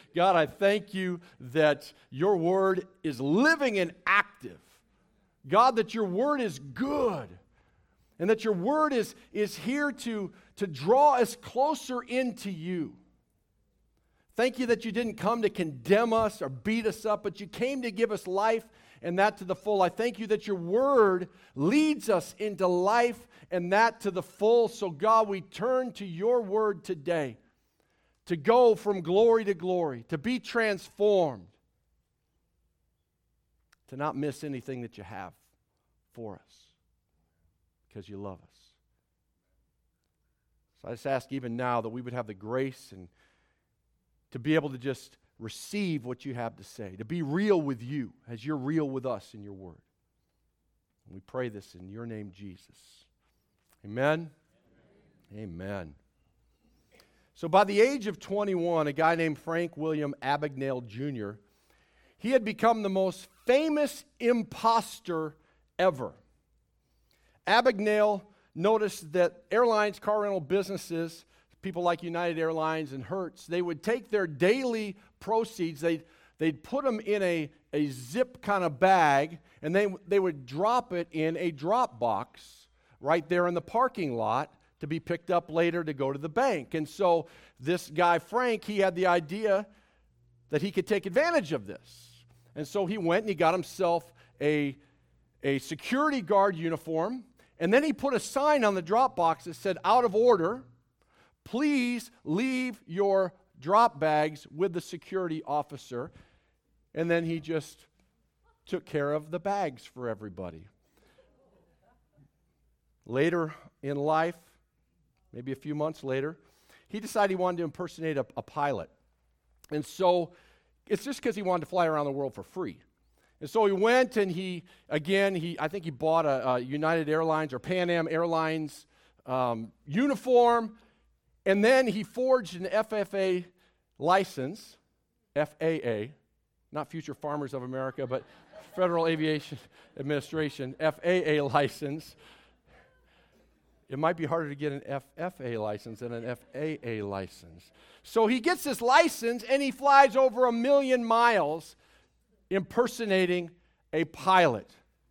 God, I thank you that your word is living and active. God, that your word is good. And that your word is here to draw us closer into you. Thank you that you didn't come to condemn us or beat us up, but you came to give us life and that to the full. I thank you that your word leads us into life and that to the full. So God, we turn to your word today to go from glory to glory, to be transformed, to not miss anything that you have for us because you love us. So I just ask even now that we would have the grace and to be able to just receive what you have to say, to be real with you as you're real with us in your word. And we pray this in your name, Jesus. Amen? Amen. So by the age of 21, a guy named Frank William Abagnale Jr., he had become the most famous imposter ever. Abagnale noticed that airlines, car rental businesses, people like United Airlines and Hertz, they would take their daily proceeds, they'd put them in a zip kind of bag, and they would drop it in a drop box right there in the parking lot to be picked up later to go to the bank. And so this guy, Frank, he had the idea that he could take advantage of this. And so he went and he got himself a security guard uniform, and then he put a sign on the drop box that said, "Out of order. Please leave your drop bags with the security officer." And then he just took care of the bags for everybody. Later in life, maybe a few months later, he decided he wanted to impersonate a pilot. And so it's just because he wanted to fly around the world for free. And so he went and I think he bought a United Airlines or Pan Am Airlines uniform. And then he forged an FAA license, FAA, not Future Farmers of America, but Federal Aviation Administration, FAA license. It might be harder to get an FFA license than an FAA license. So he gets this license and he flies over 1 million miles impersonating a pilot.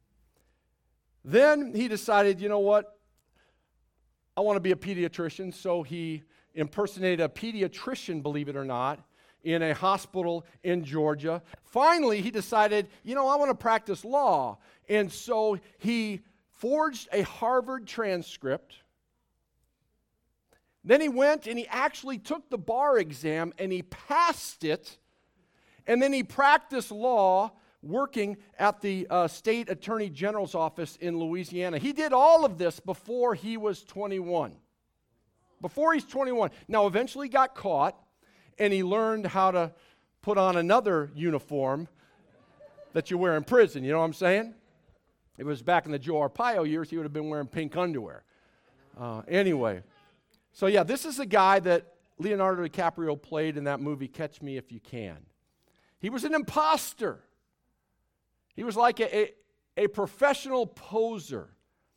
Then he decided, you know what? I want to be a pediatrician, so he impersonated a pediatrician, believe it or not, in a hospital in Georgia. Finally, he decided, I want to practice law. And so he forged a Harvard transcript. Then he went and he actually took the bar exam and he passed it. And then he practiced law working at the state attorney general's office in Louisiana. He did all of this before he was 21. Before he's 21. Now, eventually got caught, and he learned how to put on another uniform that you wear in prison. You know what I'm saying? It was back in the Joe Arpaio years, he would have been wearing pink underwear. Anyway, so yeah, this is a guy that Leonardo DiCaprio played in that movie, Catch Me If You Can. He was an imposter. He was like a professional poser.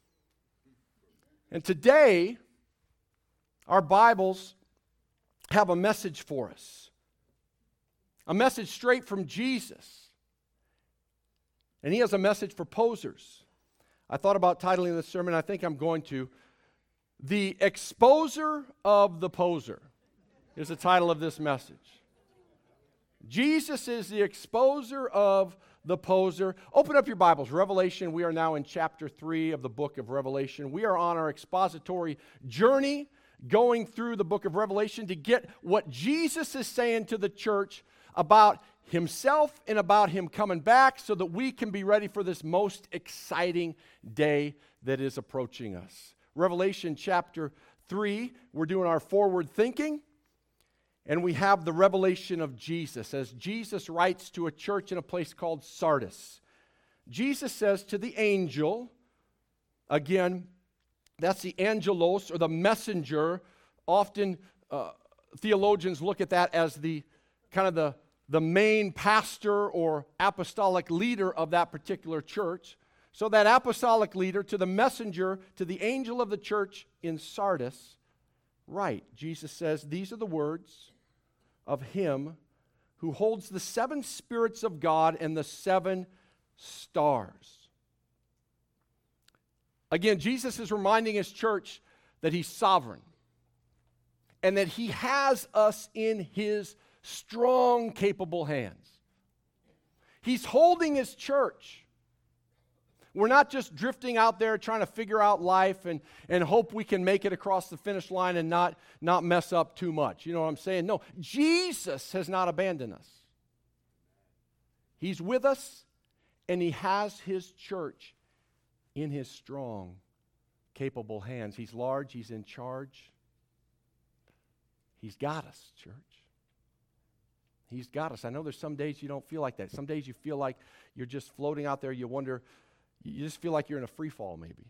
And today, our Bibles have a message for us. A message straight from Jesus. And he has a message for posers. I thought about titling this sermon, I think I'm going to. The Exposer of the Poser is the title of this message. Jesus is the exposer of the poser. Open up your Bibles. Revelation. We are now in chapter 3 of the book of Revelation. We are on our expository journey going through the book of Revelation to get what Jesus is saying to the church about himself and about him coming back so that we can be ready for this most exciting day that is approaching us. Revelation chapter 3, we're doing our forward thinking. And we have the revelation of Jesus as Jesus writes to a church in a place called Sardis. Jesus says to the angel, again, that's the angelos or the messenger. Often theologians look at that as the kind of the main pastor or apostolic leader of that particular church. So that apostolic leader to the messenger, to the angel of the church in Sardis, right, Jesus says, these are the words of him who holds the 7 spirits of God and the 7 stars. Again, Jesus is reminding his church that he's sovereign and that he has us in his strong, capable hands. He's holding his church. We're not just drifting out there trying to figure out life and hope we can make it across the finish line and not mess up too much. You know what I'm saying? No, Jesus has not abandoned us. He's with us, and he has his church in his strong, capable hands. He's large. He's in charge. He's got us, church. He's got us. I know there's some days you don't feel like that. Some days you feel like you're just floating out there. You wonder, you just feel like you're in a free fall maybe.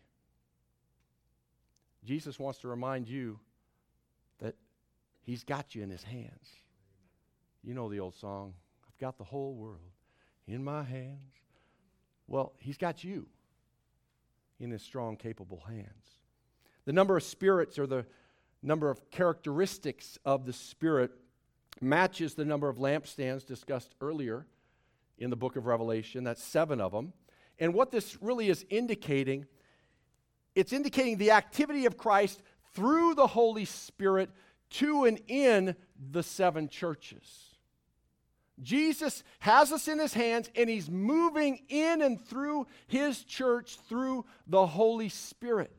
Jesus wants to remind you that he's got you in his hands. You know the old song, I've got the whole world in my hands. Well, he's got you in his strong, capable hands. The number of spirits, or the number of characteristics of the Spirit, matches the number of lampstands discussed earlier in the book of Revelation. That's 7 of them. And what this really is indicating, it's indicating the activity of Christ through the Holy Spirit to and in the 7 churches. Jesus has us in his hands, and he's moving in and through his church through the Holy Spirit.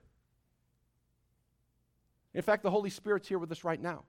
In fact, the Holy Spirit's here with us right now,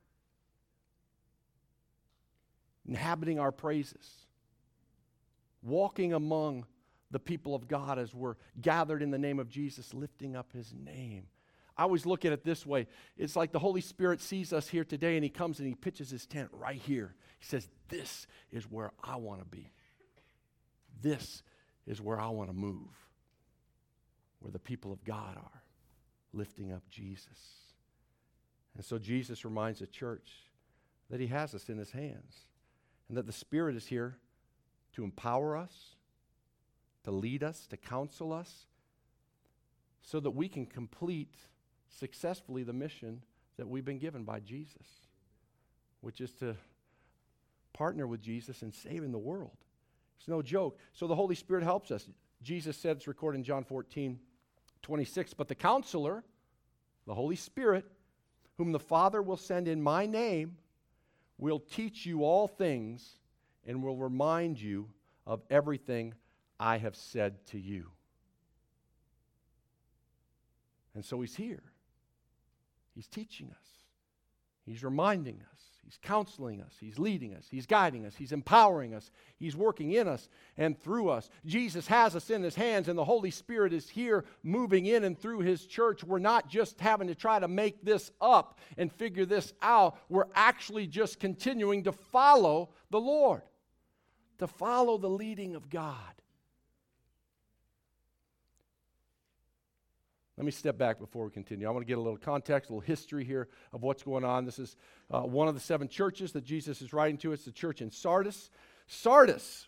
inhabiting our praises, walking among the people of God as we're gathered in the name of Jesus, lifting up his name. I always look at it this way. It's like the Holy Spirit sees us here today, and he comes and he pitches his tent right here. He says, this is where I want to be. This is where I want to move, where the people of God are, lifting up Jesus. And so Jesus reminds the church that he has us in his hands, and that the Spirit is here to empower us, to lead us, to counsel us, so that we can complete successfully the mission that we've been given by Jesus, which is to partner with Jesus in saving the world. It's no joke. So the Holy Spirit helps us. Jesus said, it's recorded in John 14:26, but the Counselor, the Holy Spirit, whom the Father will send in my name, will teach you all things and will remind you of everything I have said to you. And so he's here. He's teaching us. He's reminding us. He's counseling us. He's leading us. He's guiding us. He's empowering us. He's working in us and through us. Jesus has us in his hands, and the Holy Spirit is here moving in and through his church. We're not just having to try to make this up and figure this out. We're actually just continuing to follow the Lord, to follow the leading of God. Let me step back before we continue. I want to get a little context, a little history here of what's going on. This is one of the 7 churches that Jesus is writing to. It's the church in Sardis. Sardis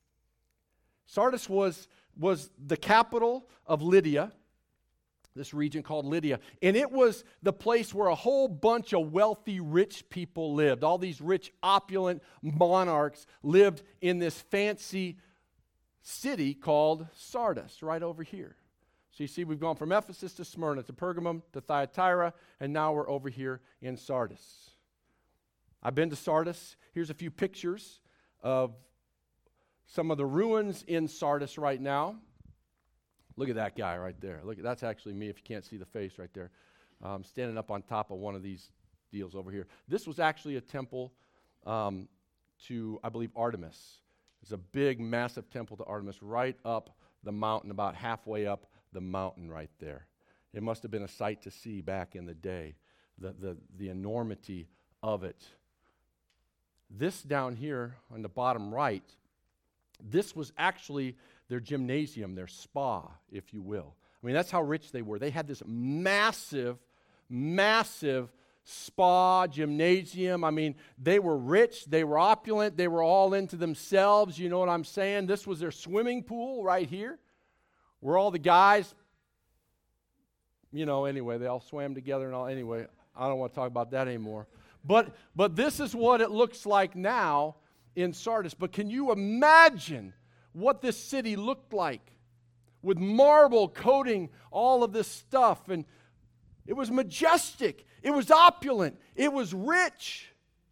was the capital of Lydia, this region called Lydia. And it was the place where a whole bunch of wealthy, rich people lived. All these rich, opulent monarchs lived in this fancy city called Sardis, right over here. So you see, we've gone from Ephesus to Smyrna to Pergamum to Thyatira, and now we're over here in Sardis. I've been to Sardis. Here's a few pictures of some of the ruins in Sardis right now. Look at that guy right there. Look, that's actually me if you can't see the face right there. Standing up on top of one of these deals over here. This was actually a temple to, I believe, Artemis. It's a big, massive temple to Artemis right up the mountain, about halfway up the mountain right there. It must have been a sight to see back in the day, the enormity of it. This down here on the bottom right, this was actually their gymnasium, their spa, if you will. I mean, that's how rich they were. They had this massive, massive spa, gymnasium. I mean, they were rich, they were opulent, they were all into themselves, you know what I'm saying? This was their swimming pool right here, where all the guys, you know, anyway, they all swam together and all. Anyway, I don't want to talk about that anymore. But this is what it looks like now. in Sardis. But can you imagine what this city looked like with marble coating all of this stuff? And it was majestic. It was opulent. It was rich.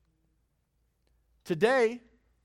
Today,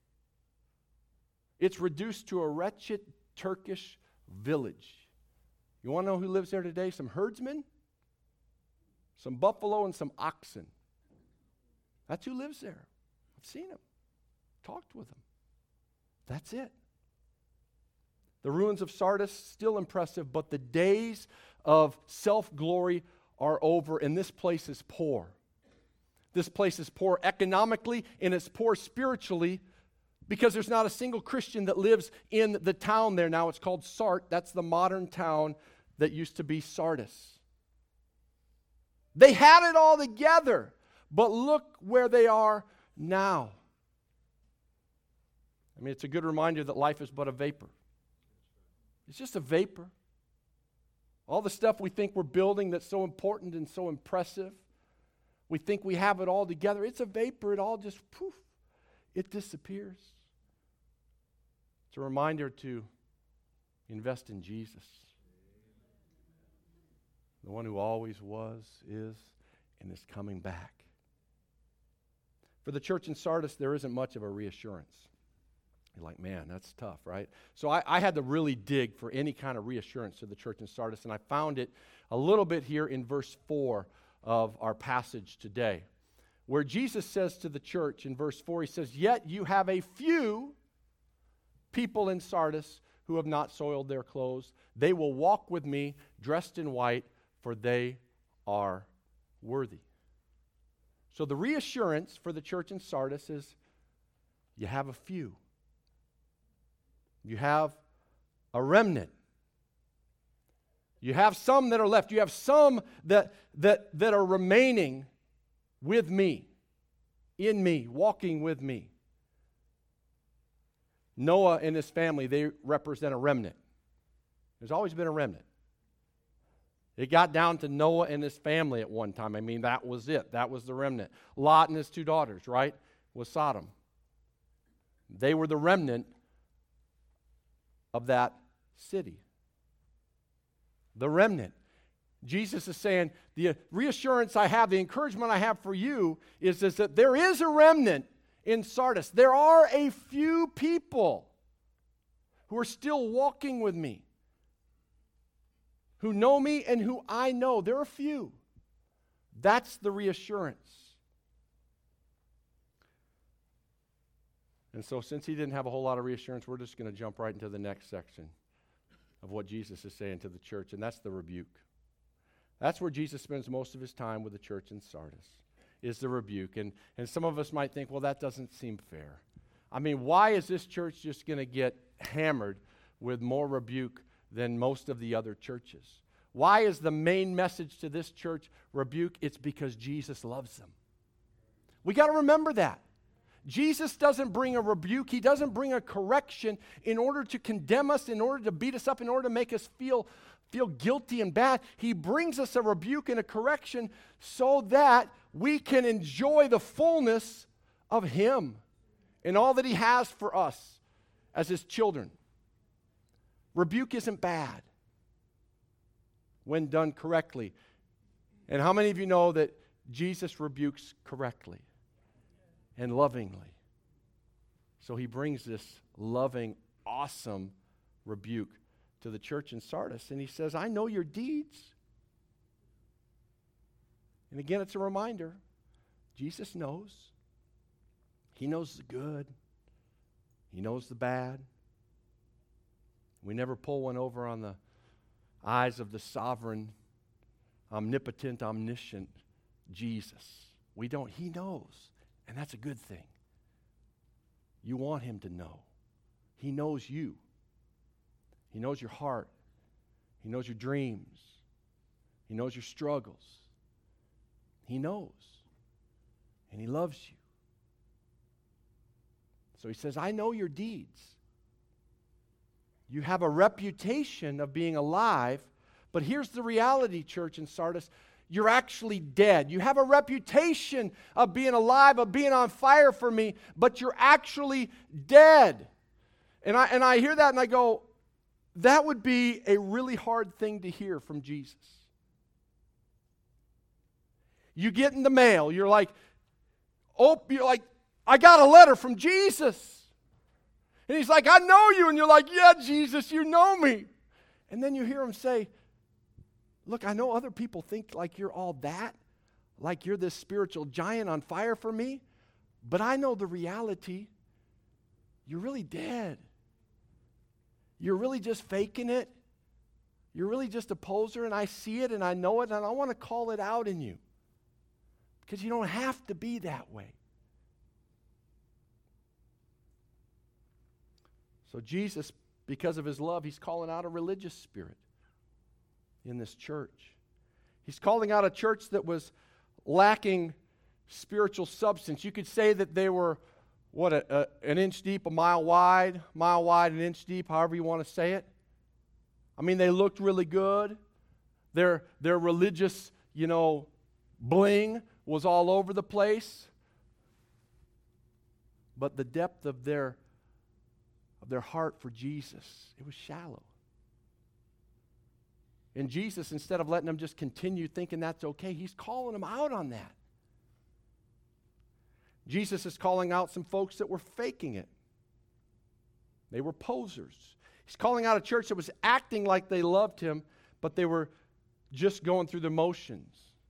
it's reduced to a wretched Turkish village. You want to know who lives there today? Some herdsmen, some buffalo, and some oxen. That's who lives there. I've seen them, talked with them. That's it. The ruins of Sardis, still impressive, but the days of self-glory are over, and this place is poor. This place is poor economically, and it's poor spiritually, because there's not a single Christian that lives in the town there. Now it's called Sart. That's the modern town that used to be Sardis. They had it all together, but look where they are now. I mean, it's a good reminder that life is but a vapor. It's just a vapor. All the stuff we think we're building that's so important and so impressive, we think we have it all together. It's a vapor. It all just, poof, it disappears. It's a reminder to invest in Jesus, the one who always was, is, and is coming back. For the church in Sardis, there isn't much of a reassurance. You're like, man, that's tough, right? So I had to really dig for any kind of reassurance to the church in Sardis, and I found it a little bit here in verse 4 of our passage today, where Jesus says to the church in verse 4, he says, "Yet you have a few people in Sardis who have not soiled their clothes. They will walk with me dressed in white, for they are worthy." So the reassurance for the church in Sardis is you have a few. You have a remnant. You have some that are left. You have some that are remaining with me, in me, walking with me. Noah and his family, they represent a remnant. There's always been a remnant. It got down to Noah and his family at one time. I mean, that was it. That was the remnant. Lot and his 2 daughters, right, was Sodom. They were the remnant of that city. The remnant. Jesus is saying, the reassurance I have, the encouragement I have for you is that there is a remnant in Sardis. There are a few people who are still walking with me, who know me and who I know. There are a few. That's the reassurance. And so since he didn't have a whole lot of reassurance, we're just going to jump right into the next section of what Jesus is saying to the church, and that's the rebuke. That's where Jesus spends most of his time with the church in Sardis, is the rebuke. And some of us might think, well, that doesn't seem fair. I mean, why is this church just going to get hammered with more rebuke than most of the other churches? Why is the main message to this church rebuke? It's because Jesus loves them. We got to remember that. Jesus doesn't bring a rebuke. He doesn't bring a correction in order to condemn us, in order to beat us up, in order to make us feel guilty and bad. He brings us a rebuke and a correction so that we can enjoy the fullness of Him and all that He has for us as His children. Rebuke isn't bad when done correctly. And how many of you know that Jesus rebukes correctly and lovingly? So He brings this loving, awesome rebuke to the church in Sardis, and He says, I know your deeds. And again, it's a reminder. Jesus knows. He knows the good. He knows the bad. We never pull one over on the eyes of the sovereign, omnipotent, omniscient Jesus. We don't. He knows. And that's a good thing. You want Him to know. He knows you. He knows your heart. He knows your dreams. He knows your struggles. He knows. And He loves you. So He says, I know your deeds. You have a reputation of being alive, but here's the reality, church in Sardis. you're actually dead. You have a reputation of being alive, of being on fire for me, but you're actually dead. And I hear that and I go, that would be a really hard thing to hear from Jesus. You get in the mail, you're like, I got a letter from Jesus. And he's like, I know you. And you're like, yeah, Jesus, you know me. And then you hear him say, look, I know other people think like you're all that, like you're this spiritual giant on fire for me, but I know the reality. You're really dead. You're really just faking it. You're really just a poser, and I see it, and I know it, and I want to call it out in you. Because you don't have to be that way. So Jesus, because of his love, he's calling out a religious spirit in this church. He's calling out a church that was lacking spiritual substance. You could say that they were, an inch deep, a mile wide, an inch deep, however you want to say it. I mean, they looked really good. Their religious, bling was all over the place. But the depth of their heart for Jesus, it was shallow. And Jesus, instead of letting them just continue thinking that's okay, he's calling them out on that. Jesus is calling out some folks that were faking it. They were posers. He's calling out a church that was acting like they loved him, but they were just going through the motions.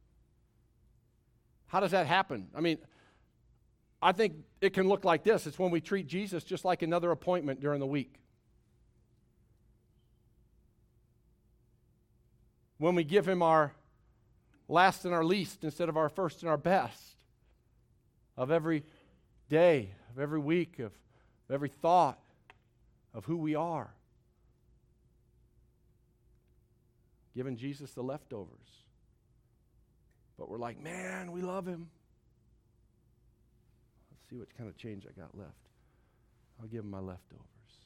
How does that happen? I mean, I think it can look like this. It's when we treat Jesus just like another appointment during the week. When we give him our last and our least instead of our first and our best of every day, of every week, of every thought of who we are. Giving Jesus the leftovers. But we're like, man, we love him. Let's see what kind of change I got left. I'll give him my leftovers.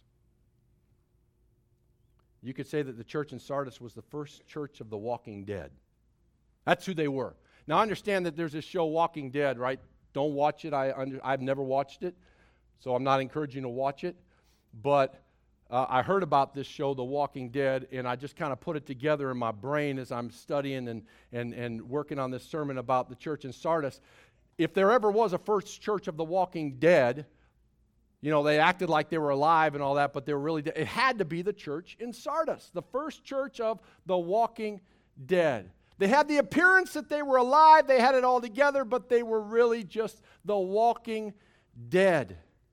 You could say that the church in Sardis was the first church of the walking dead. That's who they were. Now, I understand that there's this show, Walking Dead, right? Don't watch it. I've never watched it, so I'm not encouraging you to watch it. But I heard about this show, The Walking Dead, and I just kind of put it together in my brain as I'm studying and working on this sermon about the church in Sardis. If there ever was a first church of the walking dead, they acted like they were alive and all that, but they were really dead. It had to be the church in Sardis, the first church of the walking dead. They had the appearance that they were alive, they had it all together, but they were really just the walking dead.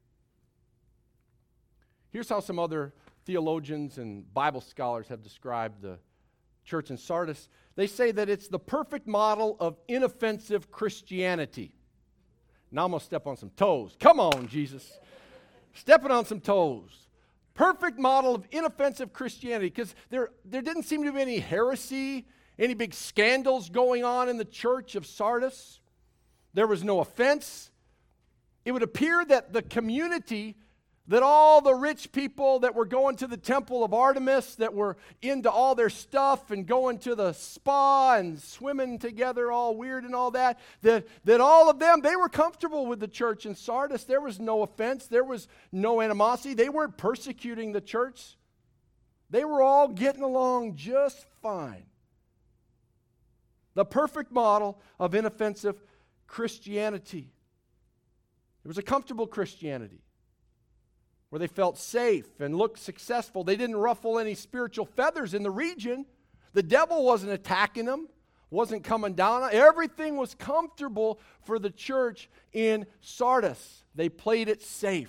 Here's how some other theologians and Bible scholars have described the church in Sardis. They say that it's the perfect model of inoffensive Christianity. Now I'm going to step on some toes. Come on, Jesus. Stepping on some toes. Perfect model of inoffensive Christianity, because there didn't seem to be any heresy, any big scandals going on in the church of Sardis. There was no offense. It would appear that the community, that all the rich people that were going to the temple of Artemis, that were into all their stuff and going to the spa and swimming together all weird and all that all of them, they were comfortable with the church in Sardis. There was no offense. There was no animosity. They weren't persecuting the church. They were all getting along just fine. The perfect model of inoffensive Christianity. It was a comfortable Christianity where they felt safe and looked successful. They didn't ruffle any spiritual feathers in the region. The devil wasn't attacking them, wasn't coming down. Everything was comfortable for the church in Sardis. They played it safe.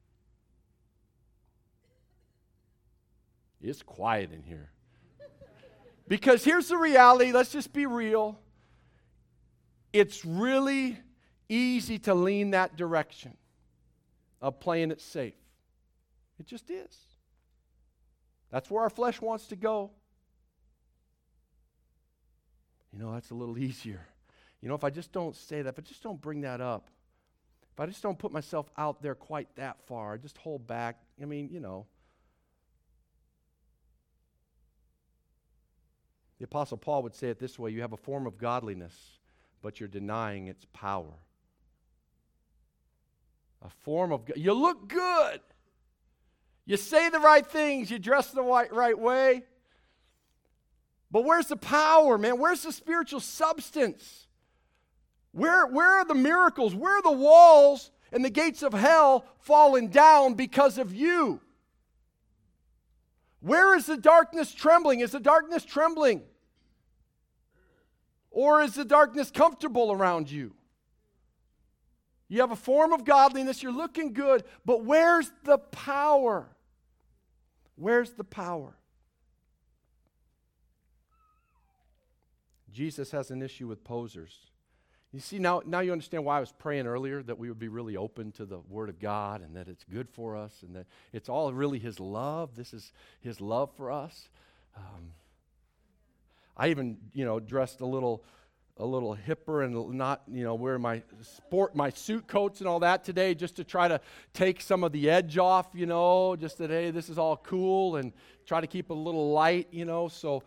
It's quiet in here. Because here's the reality, let's just be real. It's really easy to lean that direction of playing it safe. It just is. That's where our flesh wants to go. That's a little easier. If I just don't say that, if I just don't bring that up, if I just don't put myself out there quite that far, I just hold back, The Apostle Paul would say it this way: you have a form of godliness, but you're denying its power. A form of you look good. You say the right things, you dress the right way. But where's the power, man? Where's the spiritual substance? Where are the miracles? Where are the walls and the gates of hell falling down because of you? Where is the darkness trembling? Is the darkness trembling? Or is the darkness comfortable around you? You have a form of godliness, you're looking good, but where's the power? Where's the power? Jesus has an issue with posers. You see, now you understand why I was praying earlier, that we would be really open to the Word of God and that it's good for us and that it's all really His love. This is His love for us. I even, dressed a little hipper and not, wear my suit coats and all that today just to try to take some of the edge off, just that, hey, this is all cool, and try to keep it a little light, so...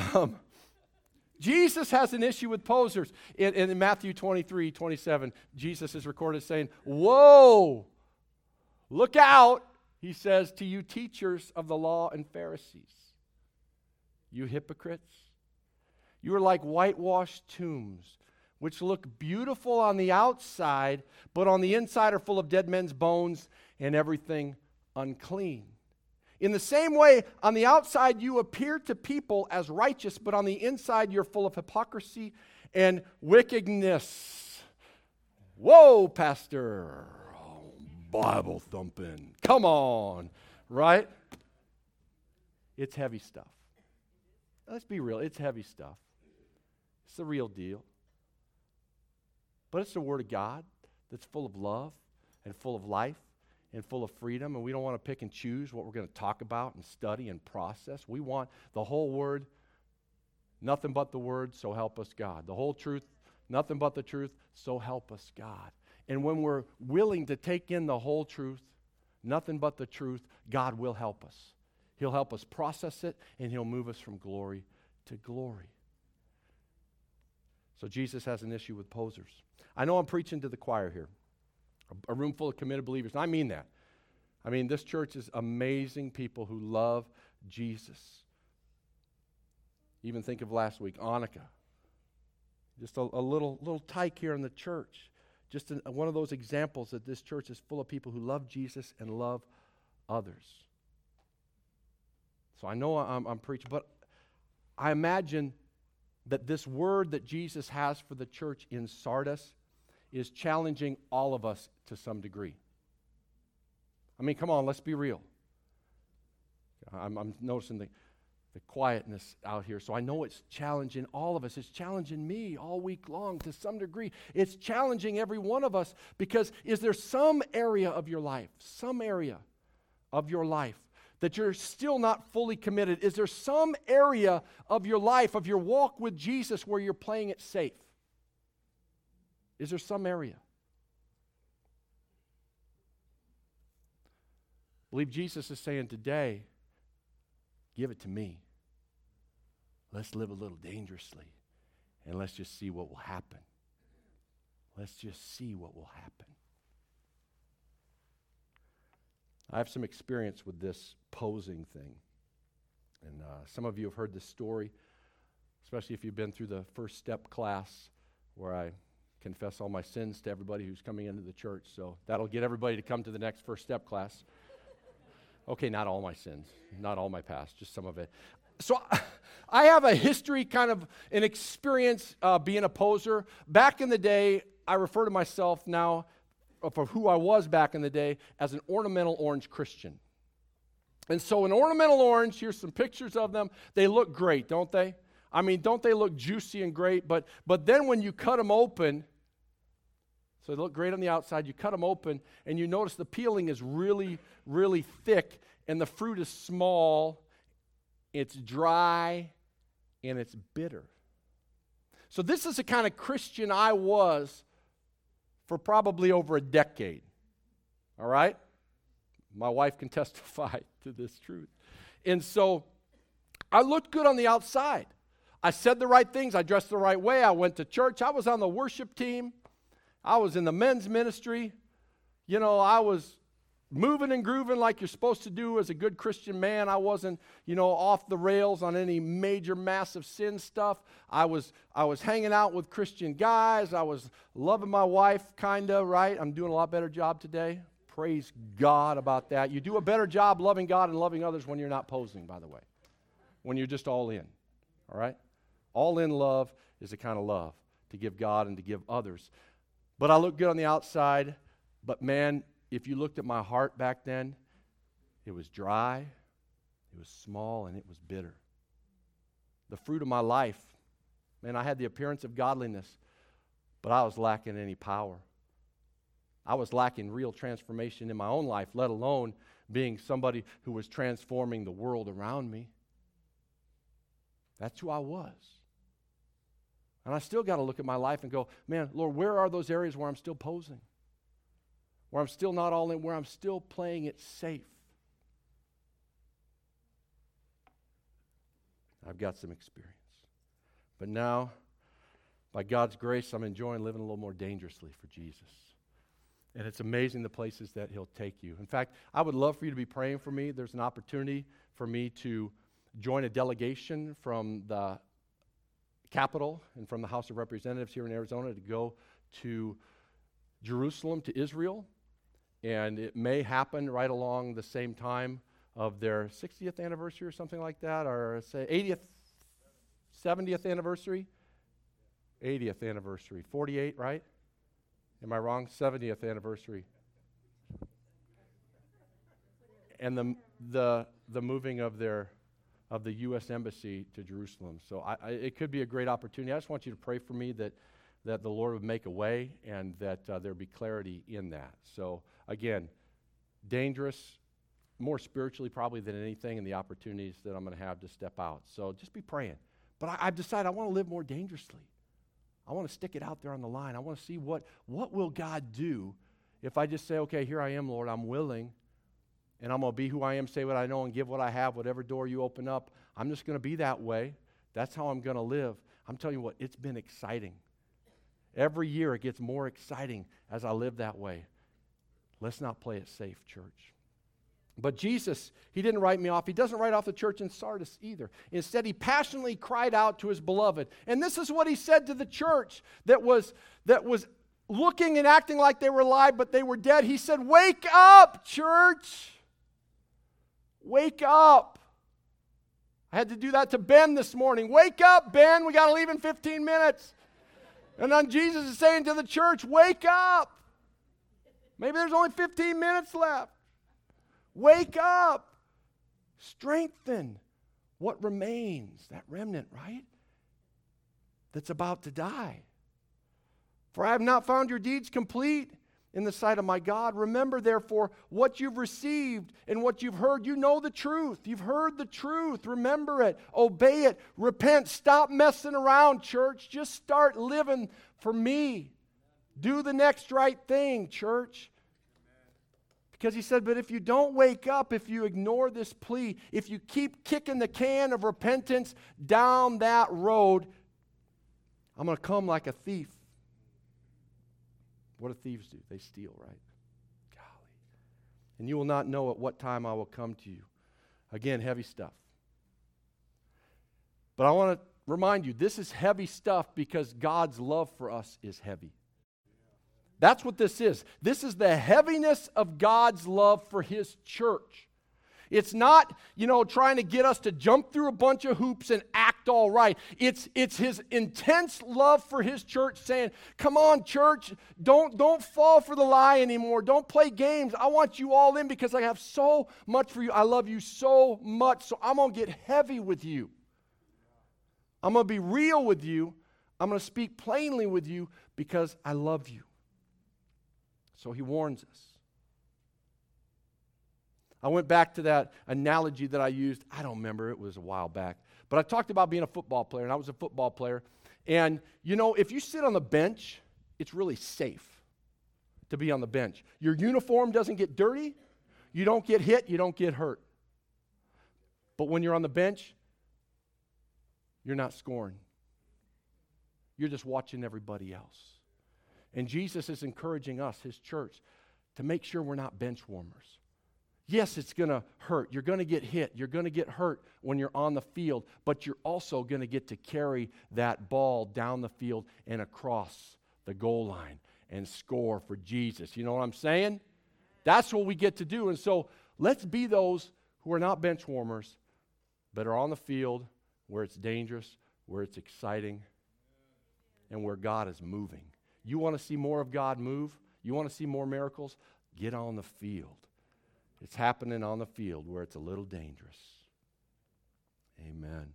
Jesus has an issue with posers. In Matthew 23:27, Jesus is recorded saying, "Whoa, look out," he says, "to you teachers of the law and Pharisees, you hypocrites. You are like whitewashed tombs, which look beautiful on the outside, but on the inside are full of dead men's bones and everything unclean. In the same way, on the outside you appear to people as righteous, but on the inside you're full of hypocrisy and wickedness." Whoa, Pastor. Oh, Bible thumping. Come on, right? It's heavy stuff. Let's be real. It's heavy stuff. It's the real deal. But it's the Word of God that's full of love and full of life and full of freedom, and we don't want to pick and choose what we're going to talk about and study and process. We want the whole Word, nothing but the Word, so help us God. The whole truth, nothing but the truth, so help us God. And when we're willing to take in the whole truth, nothing but the truth, God will help us. He'll help us process it, and He'll move us from glory to glory. So Jesus has an issue with posers. I know I'm preaching to the choir here. A room full of committed believers. And I mean that. I mean, this church is amazing people who love Jesus. Even think of last week, Annika. Just a little tyke here in the church. Just one of those examples that this church is full of people who love Jesus and love others. So I know I'm preaching, but I imagine that this word that Jesus has for the church in Sardis is challenging all of us to some degree. I mean, come on, let's be real. I'm noticing the quietness out here, so I know it's challenging all of us. It's challenging me all week long to some degree. It's challenging every one of us, because is there some area of your life, that you're still not fully committed? Is there some area of your life, of your walk with Jesus, where you're playing it safe? Is there some area? I believe Jesus is saying today, give it to me. Let's live a little dangerously, and let's just see what will happen. Let's just see what will happen. I have some experience with this posing thing. And some of you have heard this story, especially if you've been through the first step class where I confess all my sins to everybody who's coming into the church. So that'll get everybody to come to the next first step class. Okay, not all my sins, not all my past, just some of it. So I have a history, kind of an experience being a poser. Back in the day, I refer to myself now, for who I was back in the day, as an ornamental orange Christian. And so an ornamental orange, here's some pictures of them. They look great, don't they? I mean, don't they look juicy and great? But then when you cut them open, so they look great on the outside, you cut them open, and you notice the peeling is really, really thick, and the fruit is small, it's dry, and it's bitter. So this is the kind of Christian I was for probably over a decade. All right? My wife can testify to this truth. And so I looked good on the outside. I said the right things. I dressed the right way. I went to church. I was on the worship team. I was in the men's ministry. You know, I was moving and grooving like you're supposed to do as a good Christian man. I wasn't, off the rails on any major, massive sin stuff. I was hanging out with Christian guys. I was loving my wife, kind of, right? I'm doing a lot better job today. Praise God about that. You do a better job loving God and loving others when you're not posing, by the way. When you're just all in, all right? All in love is the kind of love to give God and to give others. But I look good on the outside, but man, if you looked at my heart back then, it was dry, it was small, and it was bitter. The fruit of my life, man, I had the appearance of godliness, but I was lacking any power. I was lacking real transformation in my own life, let alone being somebody who was transforming the world around me. That's who I was. And I still got to look at my life and go, man, Lord, where are those areas where I'm still posing? Where I'm still not all in, where I'm still playing it safe? I've got some experience. But now, by God's grace, I'm enjoying living a little more dangerously for Jesus. And it's amazing the places that He'll take you. In fact, I would love for you to be praying for me. There's an opportunity for me to join a delegation from the Capitol and from the House of Representatives here in Arizona to go to Jerusalem, to Israel. And it may happen right along the same time of their 60th anniversary or something like that, or say 80th, 70th anniversary, 80th anniversary, 48, right? Am I wrong? 70th anniversary. And the moving of the U.S. Embassy to Jerusalem. So it could be a great opportunity. I just want you to pray for me that the Lord would make a way and that there be clarity in that. So again, dangerous, more spiritually probably than anything, and the opportunities that I'm going to have to step out. So just be praying. But I've decided I want to live more dangerously. I want to stick it out there on the line. I want to see what will God do if I just say, okay, here I am, Lord, I'm willing, and I'm going to be who I am, say what I know, and give what I have, whatever door you open up. I'm just going to be that way. That's how I'm going to live. I'm telling you what, it's been exciting. Every year it gets more exciting as I live that way. Let's not play it safe, church. But Jesus, He didn't write me off. He doesn't write off the church in Sardis either. Instead, He passionately cried out to His beloved. And this is what He said to the church that was looking and acting like they were alive, but they were dead. He said, wake up, church. Wake up. I had to do that to Ben this morning. Wake up, Ben. We got to leave in 15 minutes. And then Jesus is saying to the church, wake up. Maybe there's only 15 minutes left. Wake up. Strengthen what remains, that remnant, right? That's about to die. For I have not found your deeds complete in the sight of my God. Remember, therefore, what you've received and what you've heard. You know the truth. You've heard the truth. Remember it. Obey it. Repent. Stop messing around, church. Just start living for me. Do the next right thing, church. Because He said, but if you don't wake up, if you ignore this plea, if you keep kicking the can of repentance down that road, I'm going to come like a thief. What do thieves do? They steal, right? Golly. And you will not know at what time I will come to you. Again, heavy stuff. But I want to remind you, this is heavy stuff because God's love for us is heavy. That's what this is. This is the heaviness of God's love for His church. It's not, trying to get us to jump through a bunch of hoops and act all right. It's His intense love for His church saying, come on, church, don't fall for the lie anymore. Don't play games. I want you all in because I have so much for you. I love you so much, so I'm going to get heavy with you. I'm going to be real with you. I'm going to speak plainly with you because I love you. So He warns us. I went back to that analogy that I used. I don't remember. It was a while back. But I talked about being a football player, and I was a football player. And, if you sit on the bench, it's really safe to be on the bench. Your uniform doesn't get dirty. You don't get hit. You don't get hurt. But when you're on the bench, you're not scoring. You're just watching everybody else. And Jesus is encouraging us, his church, to make sure we're not bench warmers. Yes, it's going to hurt. You're going to get hit. You're going to get hurt when you're on the field, but you're also going to get to carry that ball down the field and across the goal line and score for Jesus. You know what I'm saying? That's what we get to do. And so let's be those who are not bench warmers, but are on the field where it's dangerous, where it's exciting, and where God is moving. You want to see more of God move? You want to see more miracles? Get on the field. It's happening on the field where it's a little dangerous. Amen.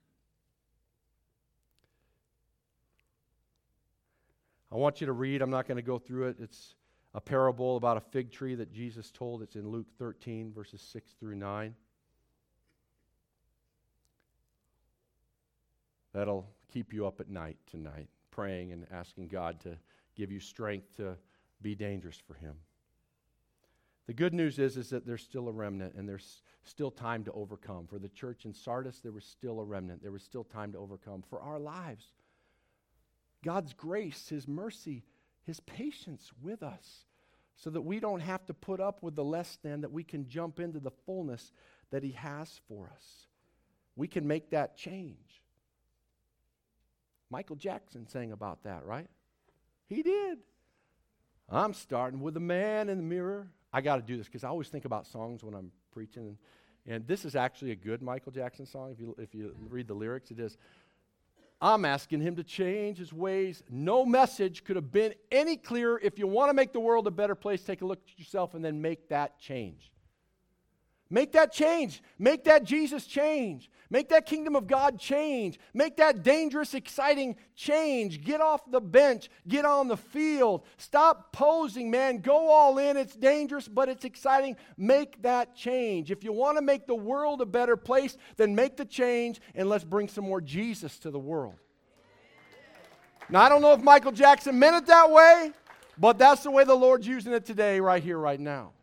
I want you to read. I'm not going to go through it. It's a parable about a fig tree that Jesus told. It's in Luke 13, verses 6 through 9. That'll keep you up at night tonight, praying and asking God to give you strength to be dangerous for him. The good news is that there's still a remnant, and there's still time to overcome. For the church in Sardis, there was still a remnant. There was still time to overcome. For our lives, God's grace, his mercy, his patience with us, so that we don't have to put up with the less than, that we can jump into the fullness that he has for us. We can make that change. Michael Jackson sang about that, right? He did. I'm starting with the man in the mirror. I got to do this because I always think about songs when I'm preaching. And this is actually a good Michael Jackson song. If you read the lyrics, it is, I'm asking him to change his ways. No message could have been any clearer. If you want to make the world a better place, take a look at yourself and then make that change. Make that change. Make that Jesus change. Make that kingdom of God change. Make that dangerous, exciting change. Get off the bench. Get on the field. Stop posing, man. Go all in. It's dangerous, but it's exciting. Make that change. If you want to make the world a better place, then make the change, and let's bring some more Jesus to the world. Now, I don't know if Michael Jackson meant it that way, but that's the way the Lord's using it today, right here, right now.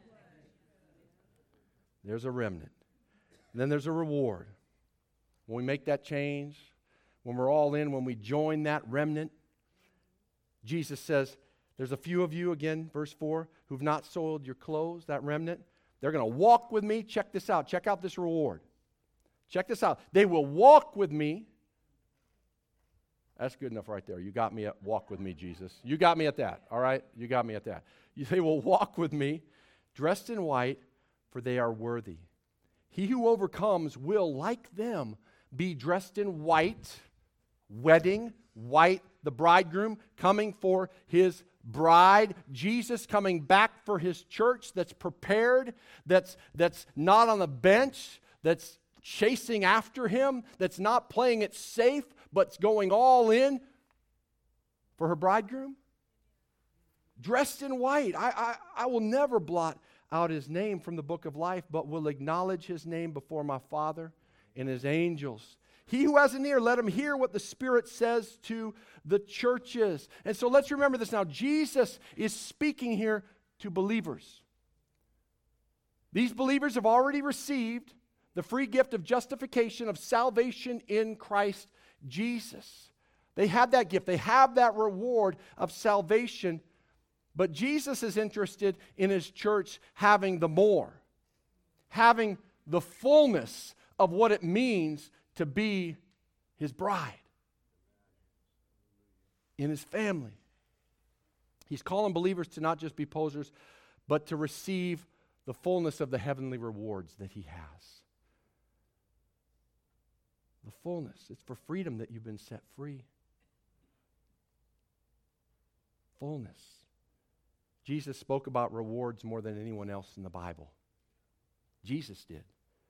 There's a remnant. And then there's a reward. When we make that change, when we're all in, when we join that remnant, Jesus says, there's a few of you, again, verse 4, who've not soiled your clothes, that remnant. They're going to walk with me. Check this out. Check out this reward. Check this out. They will walk with me. That's good enough right there. You got me at walk with me, Jesus. You got me at that, all right? You got me at that. They will walk with me, dressed in white, for they are worthy. He who overcomes will, like them, be dressed in white, wedding, white, the bridegroom coming for his bride, Jesus coming back for his church that's prepared, that's not on the bench, that's chasing after him, that's not playing it safe, but's going all in for her bridegroom. Dressed in white. I will never blot out his name from the book of life, but will acknowledge his name before my Father and his angels. He who has an ear, let him hear what the Spirit says to the churches. And so let's remember this now. Jesus is speaking here to believers. These believers have already received the free gift of justification, of salvation in Christ Jesus. They have that gift. They have that reward of salvation. But Jesus is interested in his church having the more, having the fullness of what it means to be his bride in his family. He's calling believers to not just be posers, but to receive the fullness of the heavenly rewards that he has. The fullness. It's for freedom that you've been set free. Fullness. Jesus spoke about rewards more than anyone else in the Bible. Jesus did.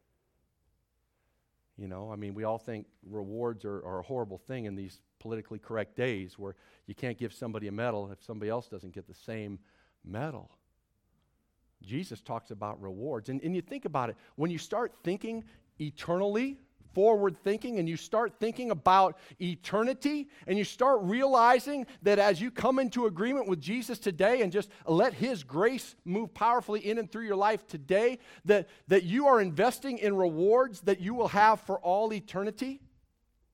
You know, I mean, we all think rewards are a horrible thing in these politically correct days where you can't give somebody a medal if somebody else doesn't get the same medal. Jesus talks about rewards. And you think about it, when you start thinking eternally, forward thinking, and you start thinking about eternity, and you start realizing that as you come into agreement with Jesus today and just let his grace move powerfully in and through your life today, that you are investing in rewards that you will have for all eternity.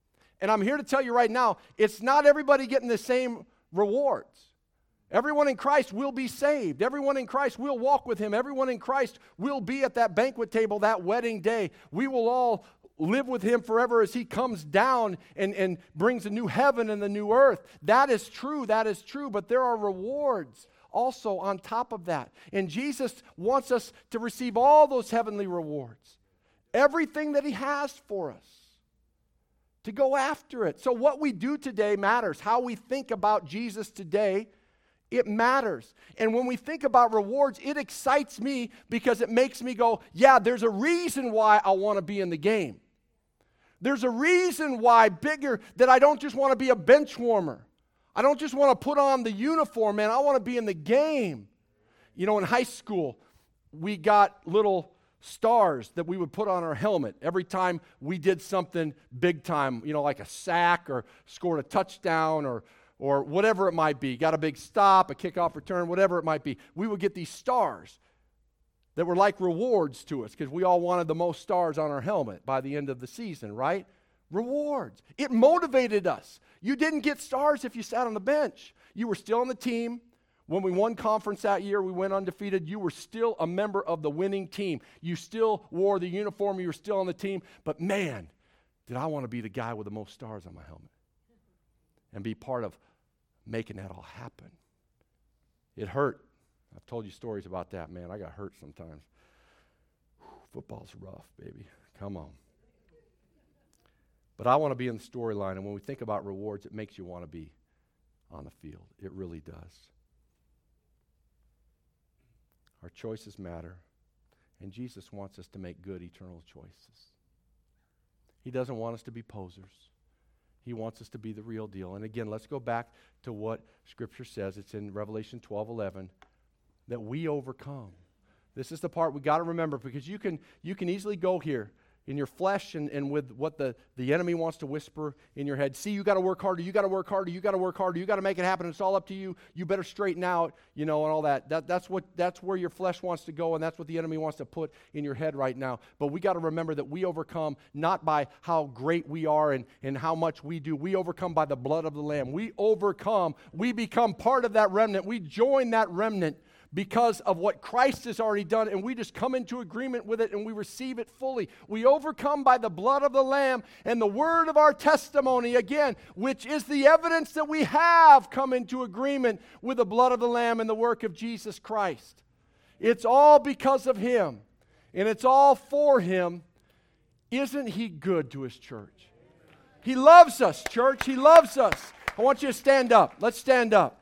And I'm here to tell you right now, it's not everybody getting the same rewards. Everyone in Christ will be saved. Everyone in Christ will walk with him. Everyone in Christ will be at that banquet table that wedding day. We will all live with him forever as he comes down and brings a new heaven and the new earth. That is true, but there are rewards also on top of that. And Jesus wants us to receive all those heavenly rewards. Everything that he has for us. To go after it. So what we do today matters. How we think about Jesus today, it matters. And when we think about rewards, it excites me because it makes me go, yeah, there's a reason why I want to be in the game. There's a reason why bigger that I don't just want to be a bench warmer. I don't just want to put on the uniform, man. I want to be in the game. You know, in high school, we got little stars that we would put on our helmet every time we did something big time, you know, like a sack or scored a touchdown or whatever it might be. Got a big stop, a kickoff return, whatever it might be. We would get these stars that were like rewards to us because we all wanted the most stars on our helmet by the end of the season, right? Rewards. It motivated us. You didn't get stars if you sat on the bench. You were still on the team. When we won conference that year, we went undefeated. You were still a member of the winning team. You still wore the uniform. You were still on the team. But man, did I want to be the guy with the most stars on my helmet and be part of making that all happen. It hurt. I've told you stories about that, man. I got hurt sometimes. Football's rough, baby. Come on. But I want to be in the storyline, and when we think about rewards, it makes you want to be on the field. It really does. Our choices matter, and Jesus wants us to make good eternal choices. He doesn't want us to be posers. He wants us to be the real deal. And again, let's go back to what Scripture says. It's in Revelation 12:11, that we overcome. This is the part we got to remember, because you can easily go here in your flesh and with what the enemy wants to whisper in your head. See, you got to work harder, you got to work harder, you got to work harder, you got to make it happen, it's all up to you, you better straighten out, you know, and all that. That's where your flesh wants to go, and that's what the enemy wants to put in your head right now. But we got to remember that we overcome not by how great we are and how much we do. We overcome by the blood of the Lamb. We overcome, we become part of that remnant. We join that remnant because of what Christ has already done, and we just come into agreement with it and we receive it fully. We overcome by the blood of the Lamb and the word of our testimony, again, which is the evidence that we have come into agreement with the blood of the Lamb and the work of Jesus Christ. It's all because of Him, and it's all for Him. Isn't He good to His church? He loves us, church. He loves us. I want you to stand up. Let's stand up.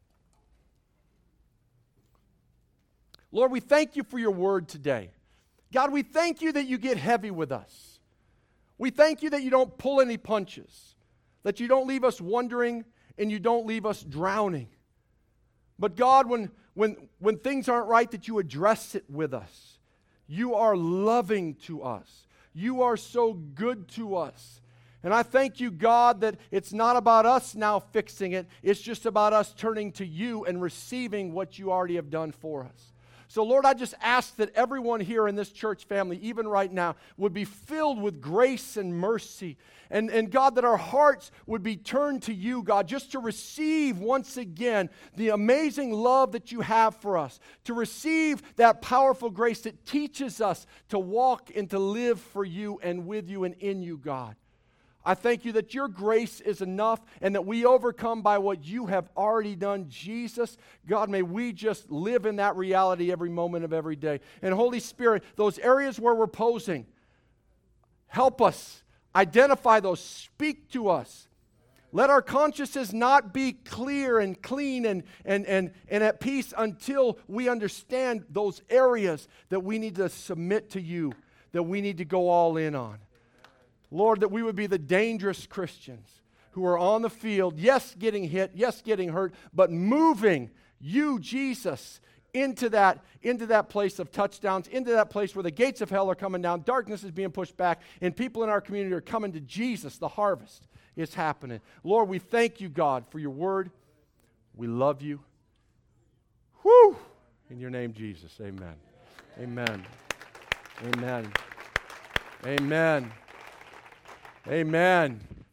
Lord, we thank you for your word today. God, we thank you that you get heavy with us. We thank you that you don't pull any punches, that you don't leave us wondering and you don't leave us drowning. But God, when things aren't right, that you address it with us. You are loving to us. You are so good to us. And I thank you, God, that it's not about us now fixing it. It's just about us turning to you and receiving what you already have done for us. So, Lord, I just ask that everyone here in this church family, even right now, would be filled with grace and mercy. And God, that our hearts would be turned to you, God, just to receive once again the amazing love that you have for us, to receive that powerful grace that teaches us to walk and to live for you and with you and in you, God. I thank you that your grace is enough and that we overcome by what you have already done. Jesus, God, may we just live in that reality every moment of every day. And Holy Spirit, those areas where we're posing, help us identify those, speak to us. Let our consciences not be clear and clean and at peace until we understand those areas that we need to submit to you, that we need to go all in on. Lord, that we would be the dangerous Christians who are on the field, yes, getting hit, yes, getting hurt, but moving you, Jesus, into that place of touchdowns, into that place where the gates of hell are coming down, darkness is being pushed back, and people in our community are coming to Jesus. The harvest is happening. Lord, we thank you, God, for your word. We love you. Whew! In your name, Jesus, amen. Amen. Amen. Amen. Amen.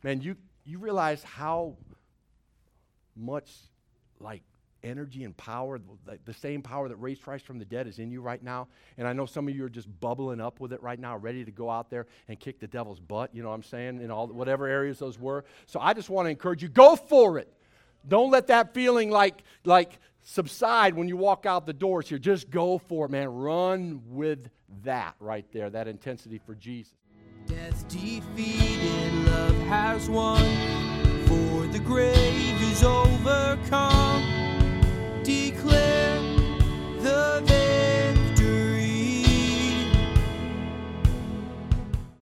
Man, you realize how much like energy and power, the same power that raised Christ from the dead is in you right now. And I know some of you are just bubbling up with it right now, ready to go out there and kick the devil's butt, you know what I'm saying, in all whatever areas those were. So I just want to encourage you, go for it. Don't let that feeling like subside when you walk out the doors here. Just go for it, man. Run with that right there, that intensity for Jesus. Death defeated, love has won for the grave.